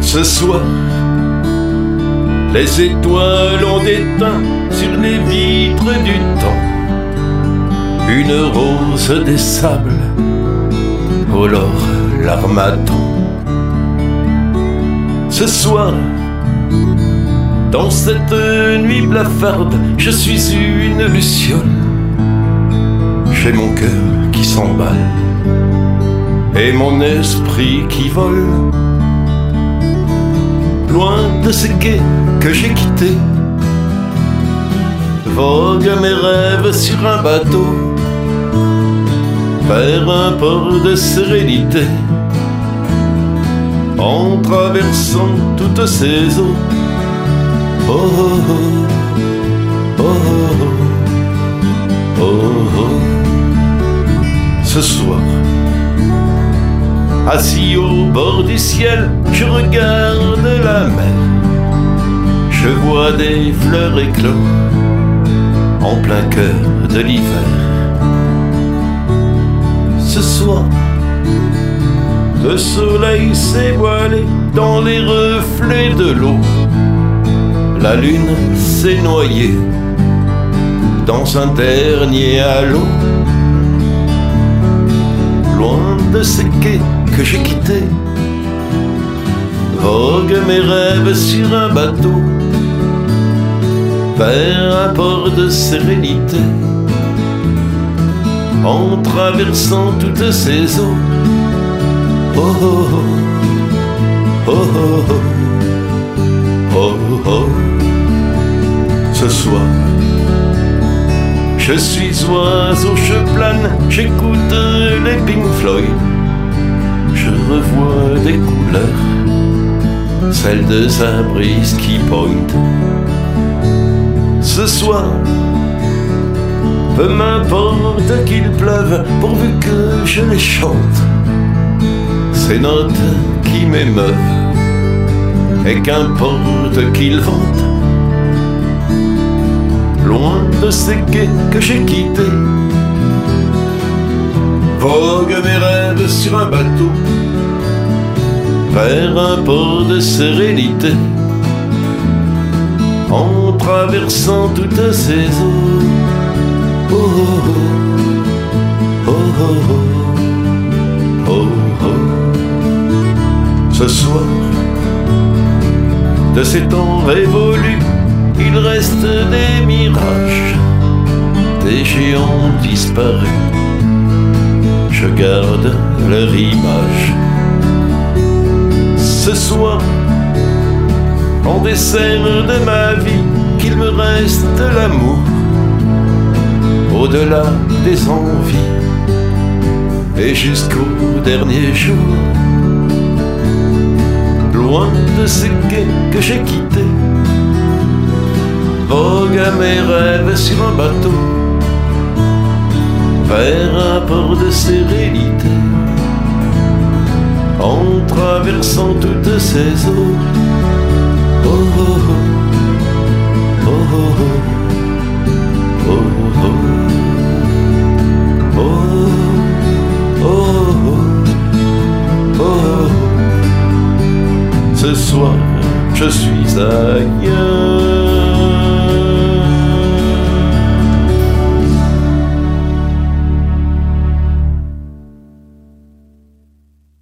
Ce soir, les étoiles ont déteint sur les vitres du temps une rose des sables, colore l'armaton. Ce soir, dans cette nuit blafarde, je suis une luciole. J'ai mon cœur qui s'emballe et mon esprit qui vole. Loin de ces quais que j'ai quittés, vogue mes rêves sur un bateau vers un port de sérénité, en traversant toutes ces eaux. Oh oh oh, oh oh oh. Ce soir, assis au bord du ciel, je regarde la mer. Je vois des fleurs éclore en plein cœur de l'hiver. Ce soir, le soleil s'est voilé dans les reflets de l'eau. La lune s'est noyée dans un dernier halo. Loin de ces quais que j'ai quittés, voguent mes rêves sur un bateau vers un port de sérénité, en traversant toutes ces eaux. Oh oh oh, oh oh oh, oh oh. Ce soir, je suis oiseau, je plane, j'écoute les Pink Floyd. Je revois des couleurs, celles de Zabriskie Point. Ce soir, peu m'importe qu'il pleuve, pourvu que je les chante. Ces notes qui m'émeuvent, et qu'importe qu'ils vantent. Loin de ces quais que j'ai quittés, voguent mes rêves sur un bateau vers un port de sérénité, en traversant toutes ces eaux. Oh oh oh, oh oh oh, oh oh. Ce soir, de ces temps révolus, il reste des mirages, des géants disparus. Je garde leur image. Ce soir, en dessert de ma vie, qu'il me reste l'amour, au-delà des envies, et jusqu'au dernier jour. Loin de ces quais que j'ai quittés, vogue à mes rêves sur un bateau vers un port de sérénité, en traversant toutes ces eaux. Oh oh oh, oh oh oh.